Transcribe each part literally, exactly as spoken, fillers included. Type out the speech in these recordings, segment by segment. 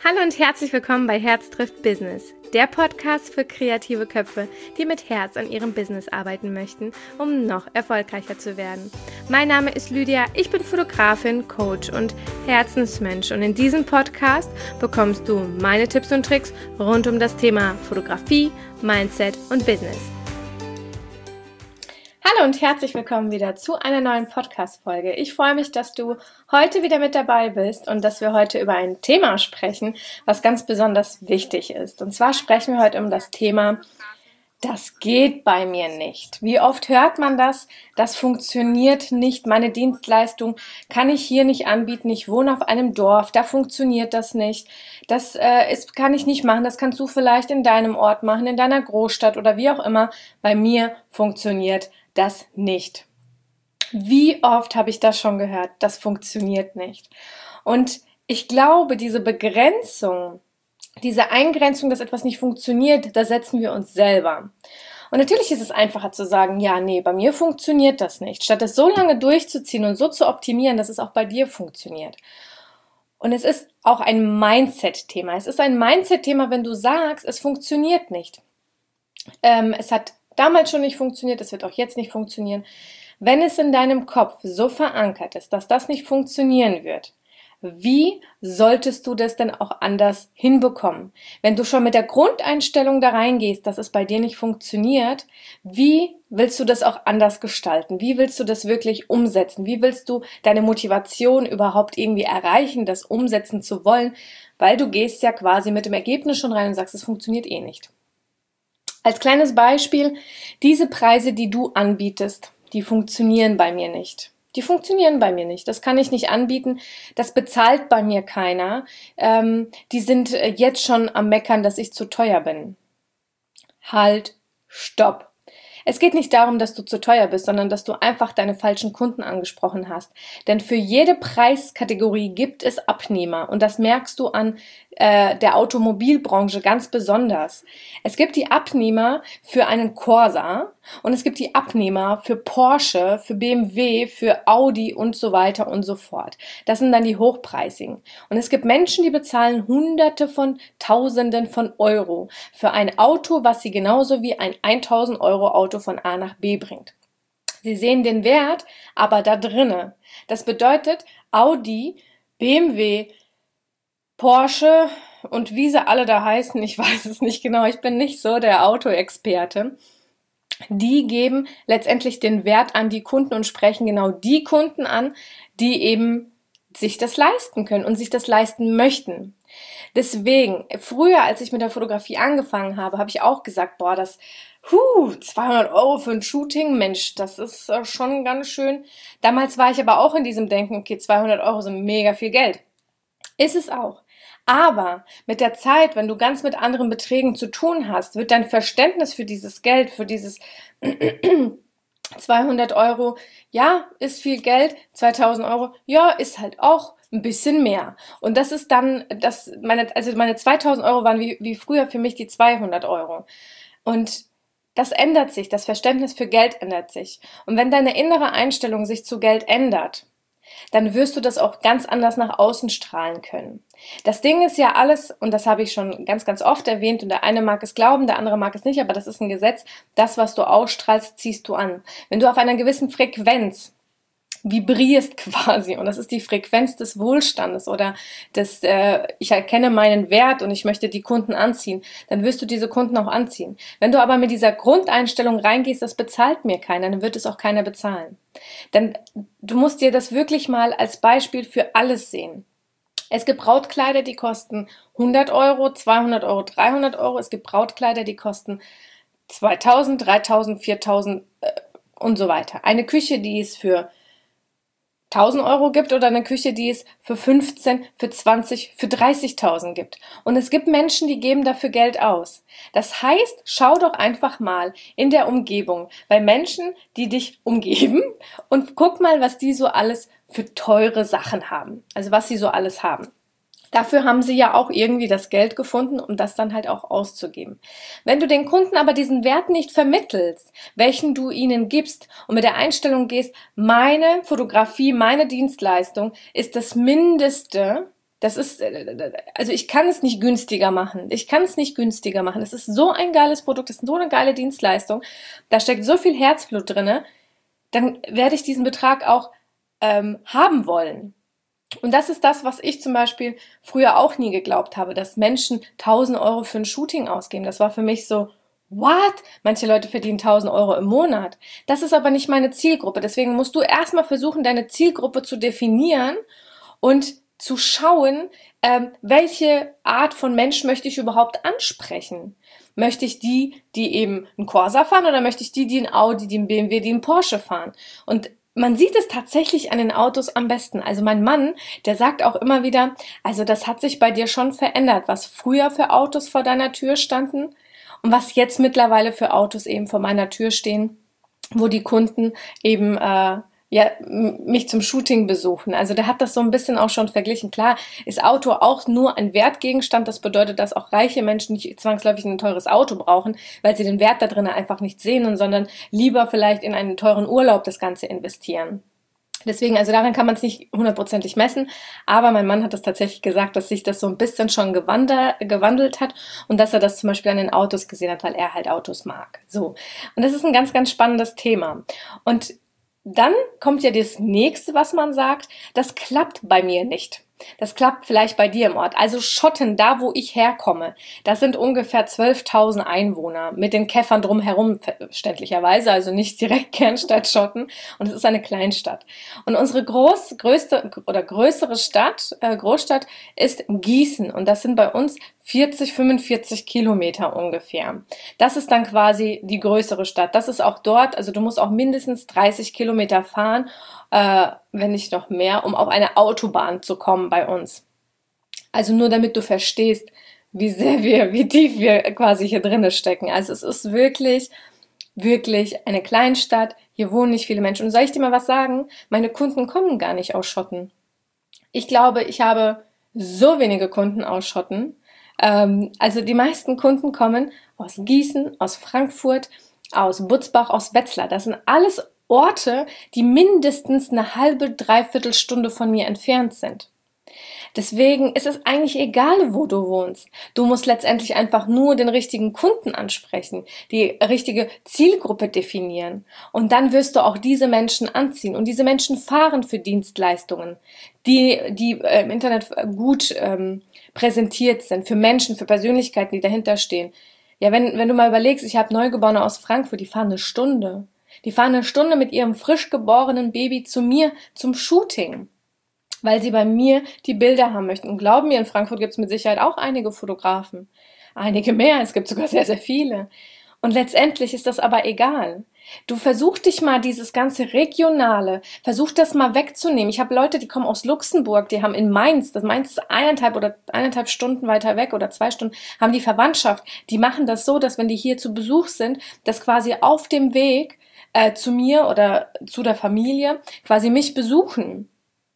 Hallo und herzlich willkommen bei Herz trifft Business, der Podcast für kreative Köpfe, die mit Herz an ihrem Business arbeiten möchten, um noch erfolgreicher zu werden. Mein Name ist Lydia, ich bin Fotografin, Coach und Herzensmensch und in diesem Podcast bekommst du meine Tipps und Tricks rund um das Thema Fotografie, Mindset und Business. Hallo und herzlich willkommen wieder zu einer neuen Podcast-Folge. Ich freue mich, dass du heute wieder mit dabei bist und dass wir heute über ein Thema sprechen, was ganz besonders wichtig ist. Und zwar sprechen wir heute um das Thema, das geht bei mir nicht. Wie oft hört man das? Das funktioniert nicht. Meine Dienstleistung kann ich hier nicht anbieten. Ich wohne auf einem Dorf, da funktioniert das nicht. Das äh, ist, kann ich nicht machen. Das kannst du vielleicht in deinem Ort machen, in deiner Großstadt oder wie auch immer. Bei mir funktioniert das nicht. Wie oft habe ich das schon gehört? Das funktioniert nicht. Und ich glaube, diese Begrenzung, diese Eingrenzung, dass etwas nicht funktioniert, da setzen wir uns selber. Und natürlich ist es einfacher zu sagen, ja, nee, bei mir funktioniert das nicht, statt es so lange durchzuziehen und so zu optimieren, dass es auch bei dir funktioniert. Und es ist auch ein Mindset-Thema. Es ist ein Mindset-Thema, wenn du sagst, es funktioniert nicht. Ähm, es hat damals schon nicht funktioniert, es wird auch jetzt nicht funktionieren. Wenn es in deinem Kopf so verankert ist, dass das nicht funktionieren wird, wie solltest du das denn auch anders hinbekommen? Wenn du schon mit der Grundeinstellung da reingehst, dass es bei dir nicht funktioniert, wie willst du das auch anders gestalten? Wie willst du das wirklich umsetzen? Wie willst du deine Motivation überhaupt irgendwie erreichen, das umsetzen zu wollen? Weil du gehst ja quasi mit dem Ergebnis schon rein und sagst, es funktioniert eh nicht. Als kleines Beispiel, diese Preise, die du anbietest, die funktionieren bei mir nicht. Die funktionieren bei mir nicht. Das kann ich nicht anbieten. Das bezahlt bei mir keiner. Ähm, die sind jetzt schon am Meckern, dass ich zu teuer bin. Halt, stopp. Es geht nicht darum, dass du zu teuer bist, sondern dass du einfach deine falschen Kunden angesprochen hast. Denn für jede Preiskategorie gibt es Abnehmer und das merkst du an äh, der Automobilbranche ganz besonders. Es gibt die Abnehmer für einen Corsa und es gibt die Abnehmer für Porsche, für B M W, für Audi und so weiter und so fort. Das sind dann die Hochpreisigen. Und es gibt Menschen, die bezahlen Hunderte von Tausenden von Euro für ein Auto, was sie genauso wie ein tausend Euro Auto von A nach B bringt. Sie sehen den Wert, aber da drinne. Das bedeutet, Audi, B M W, Porsche und wie sie alle da heißen, ich weiß es nicht genau, ich bin nicht so der Autoexperte, die geben letztendlich den Wert an die Kunden und sprechen genau die Kunden an, die eben sich das leisten können und sich das leisten möchten. Deswegen, früher, als ich mit der Fotografie angefangen habe, habe ich auch gesagt, boah, das, huh, zweihundert Euro für ein Shooting, Mensch, das ist äh, schon ganz schön. Damals war ich aber auch in diesem Denken, okay, zweihundert Euro sind mega viel Geld. Ist es auch. Aber mit der Zeit, wenn du ganz mit anderen Beträgen zu tun hast, wird dein Verständnis für dieses Geld, für dieses zweihundert Euro, ja, ist viel Geld, zweitausend Euro, ja, ist halt auch ein bisschen mehr. Und das ist dann, das, meine, also meine zweitausend Euro waren wie, wie früher für mich die zweihundert Euro. Und das ändert sich, das Verständnis für Geld ändert sich. Und wenn deine innere Einstellung sich zu Geld ändert, dann wirst du das auch ganz anders nach außen strahlen können. Das Ding ist ja alles, und das habe ich schon ganz, ganz oft erwähnt, und der eine mag es glauben, der andere mag es nicht, aber das ist ein Gesetz, das, was du ausstrahlst, ziehst du an. Wenn du auf einer gewissen Frequenz vibrierst quasi, und das ist die Frequenz des Wohlstandes oder des, äh, ich erkenne meinen Wert und ich möchte die Kunden anziehen, dann wirst du diese Kunden auch anziehen. Wenn du aber mit dieser Grundeinstellung reingehst, das bezahlt mir keiner, dann wird es auch keiner bezahlen. Denn du musst dir das wirklich mal als Beispiel für alles sehen. Es gibt Brautkleider, die kosten hundert Euro, zweihundert Euro, dreihundert Euro. Es gibt Brautkleider, die kosten zweitausend, dreitausend, viertausend äh, und so weiter. Eine Küche, die es für tausend Euro gibt oder eine Küche, die es für fünfzehn, für zwanzig, für dreißigtausend gibt. Und es gibt Menschen, die geben dafür Geld aus. Das heißt, schau doch einfach mal in der Umgebung bei Menschen, die dich umgeben und guck mal, was die so alles für teure Sachen haben. Also was sie so alles haben. Dafür haben sie ja auch irgendwie das Geld gefunden, um das dann halt auch auszugeben. Wenn du den Kunden aber diesen Wert nicht vermittelst, welchen du ihnen gibst und mit der Einstellung gehst, meine Fotografie, meine Dienstleistung ist das Mindeste, Das ist, also ich kann es nicht günstiger machen. Ich kann es nicht günstiger machen. Es ist so ein geiles Produkt, es ist so eine geile Dienstleistung. Da steckt so viel Herzblut drinne. Dann werde ich diesen Betrag auch ähm, haben wollen. Und das ist das, was ich zum Beispiel früher auch nie geglaubt habe, dass Menschen tausend Euro für ein Shooting ausgeben. Das war für mich so, what? Manche Leute verdienen tausend Euro im Monat. Das ist aber nicht meine Zielgruppe. Deswegen musst du erstmal versuchen, deine Zielgruppe zu definieren und zu schauen, ähm, welche Art von Mensch möchte ich überhaupt ansprechen. Möchte ich die, die eben einen Corsa fahren, oder möchte ich die, die einen Audi, die einen B M W, die einen Porsche fahren? Und man sieht es tatsächlich an den Autos am besten. Also mein Mann, der sagt auch immer wieder, also das hat sich bei dir schon verändert, was früher für Autos vor deiner Tür standen und was jetzt mittlerweile für Autos eben vor meiner Tür stehen, wo die Kunden eben äh, ja, mich zum Shooting besuchen. Also der hat das so ein bisschen auch schon verglichen. Klar ist Auto auch nur ein Wertgegenstand. Das bedeutet, dass auch reiche Menschen nicht zwangsläufig ein teures Auto brauchen, weil sie den Wert da drin einfach nicht sehen, sondern lieber vielleicht in einen teuren Urlaub das Ganze investieren. Deswegen, also daran kann man es nicht hundertprozentig messen, aber mein Mann hat das tatsächlich gesagt, dass sich das so ein bisschen schon gewandert, gewandelt hat und dass er das zum Beispiel an den Autos gesehen hat, weil er halt Autos mag. So. Und das ist ein ganz, ganz spannendes Thema. Und dann kommt ja das nächste, was man sagt, das klappt bei mir nicht. Das klappt vielleicht bei dir im Ort. Also Schotten, da wo ich herkomme, das sind ungefähr zwölftausend Einwohner mit den Käffern drumherum, verständlicherweise, also nicht direkt Kernstadt Schotten, und es ist eine Kleinstadt. Und unsere groß, größte oder größere Stadt, äh, Großstadt ist Gießen, und das sind bei uns vierzig, fünfundvierzig Kilometer ungefähr. Das ist dann quasi die größere Stadt. Das ist auch dort, also du musst auch mindestens dreißig Kilometer fahren, äh, wenn nicht noch mehr, um auf eine Autobahn zu kommen bei uns. Also nur damit du verstehst, wie sehr wir, wie tief wir quasi hier drinnen stecken. Also es ist wirklich, wirklich eine Kleinstadt. Hier wohnen nicht viele Menschen. Und soll ich dir mal was sagen? Meine Kunden kommen gar nicht aus Schotten. Ich glaube, ich habe so wenige Kunden aus Schotten. Ähm, also die meisten Kunden kommen aus Gießen, aus Frankfurt, aus Butzbach, aus Wetzlar. Das sind alles Orte, die mindestens eine halbe, dreiviertel Stunde von mir entfernt sind. Deswegen ist es eigentlich egal, wo du wohnst. Du musst letztendlich einfach nur den richtigen Kunden ansprechen, die richtige Zielgruppe definieren. Und dann wirst du auch diese Menschen anziehen. Und diese Menschen fahren für Dienstleistungen, die, die äh, im Internet gut ähm, präsentiert sind, für Menschen, für Persönlichkeiten, die dahinter stehen. Ja, wenn, wenn du mal überlegst, ich habe Neugeborene aus Frankfurt, die fahren eine Stunde. Die fahren eine Stunde mit ihrem frisch geborenen Baby zu mir zum Shooting, weil sie bei mir die Bilder haben möchten. Und glauben mir, in Frankfurt gibt es mit Sicherheit auch einige Fotografen. Einige mehr, es gibt sogar sehr, sehr viele. Und letztendlich ist das aber egal. Du versuch dich mal dieses ganze Regionale, versuch das mal wegzunehmen. Ich habe Leute, die kommen aus Luxemburg, die haben in Mainz, das Mainz ist eineinhalb oder eineinhalb Stunden weiter weg oder zwei Stunden, haben die Verwandtschaft. Die machen das so, dass wenn die hier zu Besuch sind, dass quasi auf dem Weg äh, zu mir oder zu der Familie quasi mich besuchen.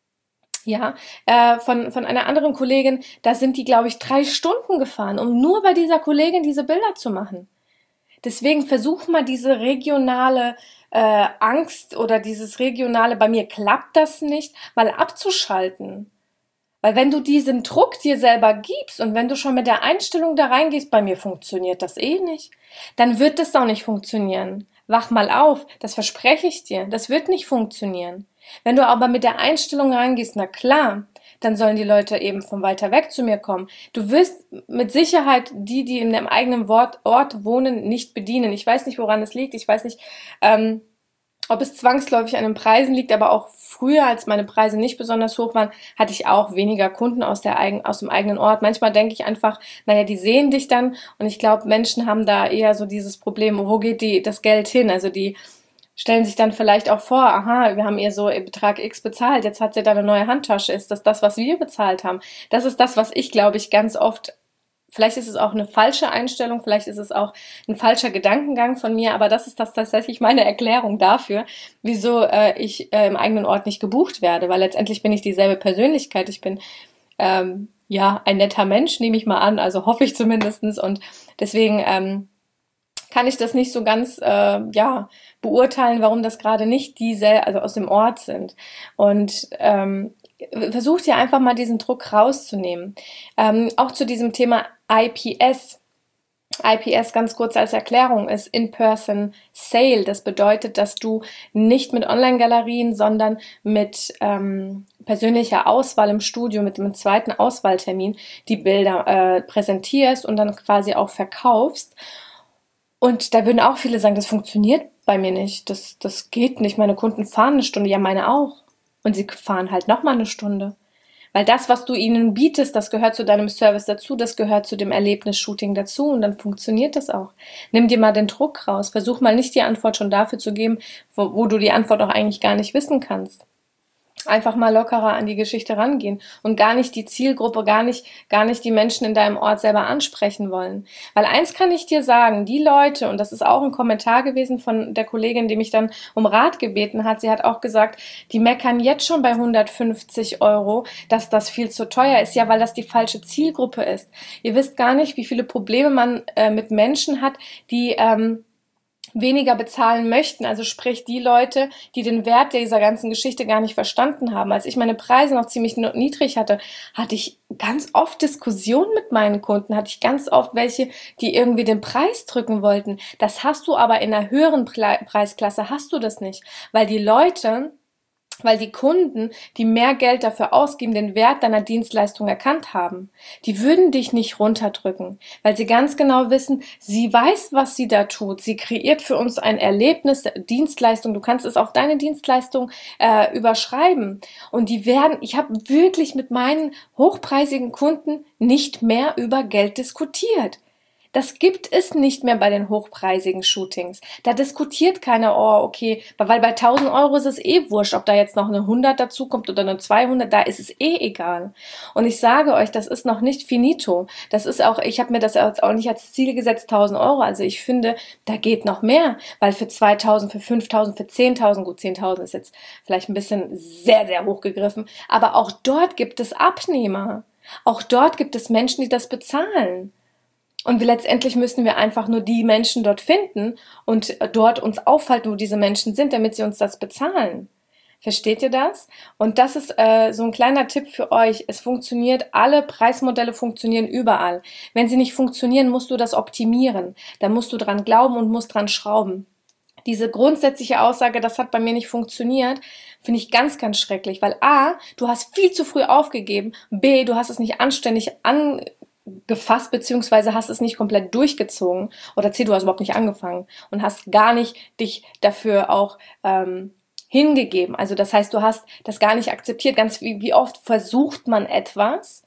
Ja, äh, von, von einer anderen Kollegin, da sind die, glaube ich, drei Stunden gefahren, um nur bei dieser Kollegin diese Bilder zu machen. Deswegen versuch mal diese regionale äh, Angst oder dieses regionale, bei mir klappt das nicht, mal abzuschalten. Weil wenn du diesen Druck dir selber gibst und wenn du schon mit der Einstellung da reingehst, bei mir funktioniert das eh nicht, dann wird das auch nicht funktionieren. Wach mal auf, das verspreche ich dir, das wird nicht funktionieren. Wenn du aber mit der Einstellung reingehst, na klar, dann sollen die Leute eben von weiter weg zu mir kommen. Du wirst mit Sicherheit die, die in deinem eigenen Ort, Ort wohnen, nicht bedienen. Ich weiß nicht, woran es liegt. Ich weiß nicht, ähm, ob es zwangsläufig an den Preisen liegt, aber auch früher, als meine Preise nicht besonders hoch waren, hatte ich auch weniger Kunden aus, der eigen, aus dem eigenen Ort. Manchmal denke ich einfach, naja, die sehen dich dann und ich glaube, Menschen haben da eher so dieses Problem, wo geht die, das Geld hin? Also die stellen sich dann vielleicht auch vor, aha, wir haben ihr so Betrag X bezahlt, jetzt hat sie da eine neue Handtasche. Ist das das, was wir bezahlt haben? Das ist das, was ich, glaube ich, ganz oft, vielleicht ist es auch eine falsche Einstellung, vielleicht ist es auch ein falscher Gedankengang von mir, aber das ist das tatsächlich meine Erklärung dafür, wieso äh, ich äh, im eigenen Ort nicht gebucht werde, weil letztendlich bin ich dieselbe Persönlichkeit, ich bin ähm, ja ein netter Mensch, nehme ich mal an, also hoffe ich zumindestens, und deswegen ähm, kann ich das nicht so ganz äh, ja beurteilen, warum das gerade nicht diese, also aus dem Ort sind. Und ähm, versuch dir einfach mal diesen Druck rauszunehmen. Ähm, auch zu diesem Thema I P S. I P S ganz kurz als Erklärung ist In-Person Sale. Das bedeutet, dass du nicht mit Online-Galerien, sondern mit ähm, persönlicher Auswahl im Studio, mit einem zweiten Auswahltermin die Bilder äh, präsentierst und dann quasi auch verkaufst. Und da würden auch viele sagen, das funktioniert bei mir nicht, das, das geht nicht, meine Kunden fahren eine Stunde, ja meine auch. Und sie fahren halt nochmal eine Stunde. Weil das, was du ihnen bietest, das gehört zu deinem Service dazu, das gehört zu dem Erlebnis-Shooting dazu und dann funktioniert das auch. Nimm dir mal den Druck raus, versuch mal nicht die Antwort schon dafür zu geben, wo, wo du die Antwort auch eigentlich gar nicht wissen kannst. Einfach mal lockerer an die Geschichte rangehen und gar nicht die Zielgruppe, gar nicht, gar nicht die Menschen in deinem Ort selber ansprechen wollen. Weil eins kann ich dir sagen, die Leute, und das ist auch ein Kommentar gewesen von der Kollegin, die mich dann um Rat gebeten hat, sie hat auch gesagt, die meckern jetzt schon bei hundertfünfzig Euro, dass das viel zu teuer ist, ja, weil das die falsche Zielgruppe ist. Ihr wisst gar nicht, wie viele Probleme man äh, mit Menschen hat, die ähm, weniger bezahlen möchten, also sprich die Leute, die den Wert dieser ganzen Geschichte gar nicht verstanden haben. Als ich meine Preise noch ziemlich niedrig hatte, hatte ich ganz oft Diskussionen mit meinen Kunden, hatte ich ganz oft welche, die irgendwie den Preis drücken wollten. Das hast du aber in einer höheren Pre- Preisklasse, hast du das nicht, weil die Leute... weil die Kunden, die mehr Geld dafür ausgeben, den Wert deiner Dienstleistung erkannt haben. Die würden dich nicht runterdrücken, weil sie ganz genau wissen, sie weiß, was sie da tut. Sie kreiert für uns ein Erlebnis, Dienstleistung. Du kannst es auf deine Dienstleistung äh, überschreiben. Und die werden, ich habe wirklich mit meinen hochpreisigen Kunden nicht mehr über Geld diskutiert. Das gibt es nicht mehr bei den hochpreisigen Shootings. Da diskutiert keiner, oh, okay, weil bei tausend Euro ist es eh wurscht, ob da jetzt noch eine hundert dazu kommt oder eine zweihundert, da ist es eh egal. Und ich sage euch, das ist noch nicht finito. Das ist auch, ich habe mir das auch nicht als Ziel gesetzt, tausend Euro. Also ich finde, da geht noch mehr, weil für zweitausend, für fünftausend, für zehntausend, gut, zehntausend ist jetzt vielleicht ein bisschen sehr, sehr hoch gegriffen, aber auch dort gibt es Abnehmer. Auch dort gibt es Menschen, die das bezahlen. Und letztendlich müssen wir einfach nur die Menschen dort finden und dort uns aufhalten, wo diese Menschen sind, damit sie uns das bezahlen. Versteht ihr das? Und das ist äh, so ein kleiner Tipp für euch. Es funktioniert, alle Preismodelle funktionieren überall. Wenn sie nicht funktionieren, musst du das optimieren. Da musst du dran glauben und musst dran schrauben. Diese grundsätzliche Aussage, das hat bei mir nicht funktioniert, finde ich ganz, ganz schrecklich. Weil A, du hast viel zu früh aufgegeben. B, du hast es nicht anständig an gefasst, beziehungsweise hast es nicht komplett durchgezogen oder C, du hast überhaupt nicht angefangen und hast gar nicht dich dafür auch ähm, hingegeben. Also das heißt, du hast das gar nicht akzeptiert. Ganz wie, wie oft versucht man etwas,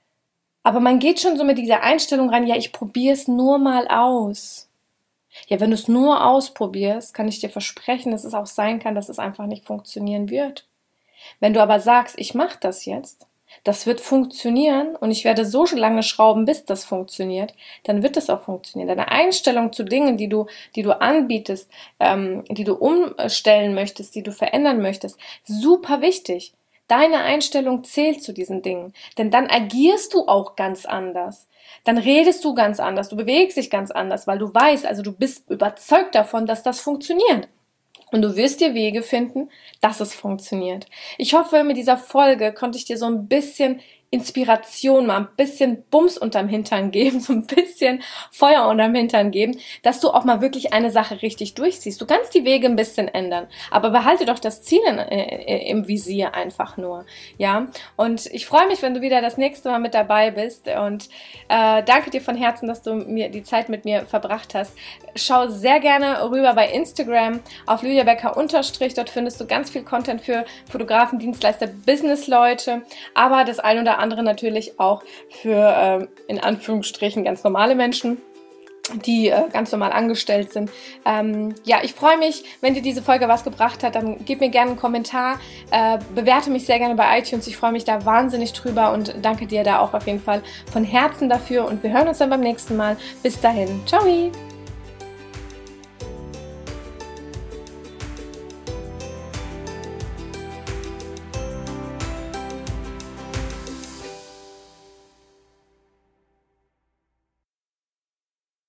aber man geht schon so mit dieser Einstellung rein, ja, ich probiere es nur mal aus. Ja, wenn du es nur ausprobierst, kann ich dir versprechen, dass es auch sein kann, dass es einfach nicht funktionieren wird. Wenn du aber sagst, ich mache das jetzt, das wird funktionieren und ich werde so lange schrauben, bis das funktioniert, dann wird es auch funktionieren. Deine Einstellung zu Dingen, die du, die du anbietest, ähm, die du umstellen möchtest, die du verändern möchtest, super wichtig. Deine Einstellung zählt zu diesen Dingen, denn dann agierst du auch ganz anders. Dann redest du ganz anders, du bewegst dich ganz anders, weil du weißt, also du bist überzeugt davon, dass das funktioniert. Und du wirst dir Wege finden, dass es funktioniert. Ich hoffe, mit dieser Folge konnte ich dir so ein bisschen Inspiration, mal ein bisschen Bums unterm Hintern geben, so ein bisschen Feuer unterm Hintern geben, dass du auch mal wirklich eine Sache richtig durchziehst. Du kannst die Wege ein bisschen ändern, aber behalte doch das Ziel in, äh, im Visier einfach nur, ja. Und ich freue mich, wenn du wieder das nächste Mal mit dabei bist und äh, danke dir von Herzen, dass du mir die Zeit mit mir verbracht hast. Schau sehr gerne rüber bei Instagram auf Lydia Becker unterstrich. Dort findest du ganz viel Content für Fotografen, Dienstleister, Businessleute, aber das ein oder andere natürlich auch für, ähm, in Anführungsstrichen, ganz normale Menschen, die äh, ganz normal angestellt sind. Ähm, ja, ich freue mich, wenn dir diese Folge was gebracht hat, dann gib mir gerne einen Kommentar, äh, bewerte mich sehr gerne bei iTunes, ich freue mich da wahnsinnig drüber und danke dir da auch auf jeden Fall von Herzen dafür und wir hören uns dann beim nächsten Mal. Bis dahin, ciao!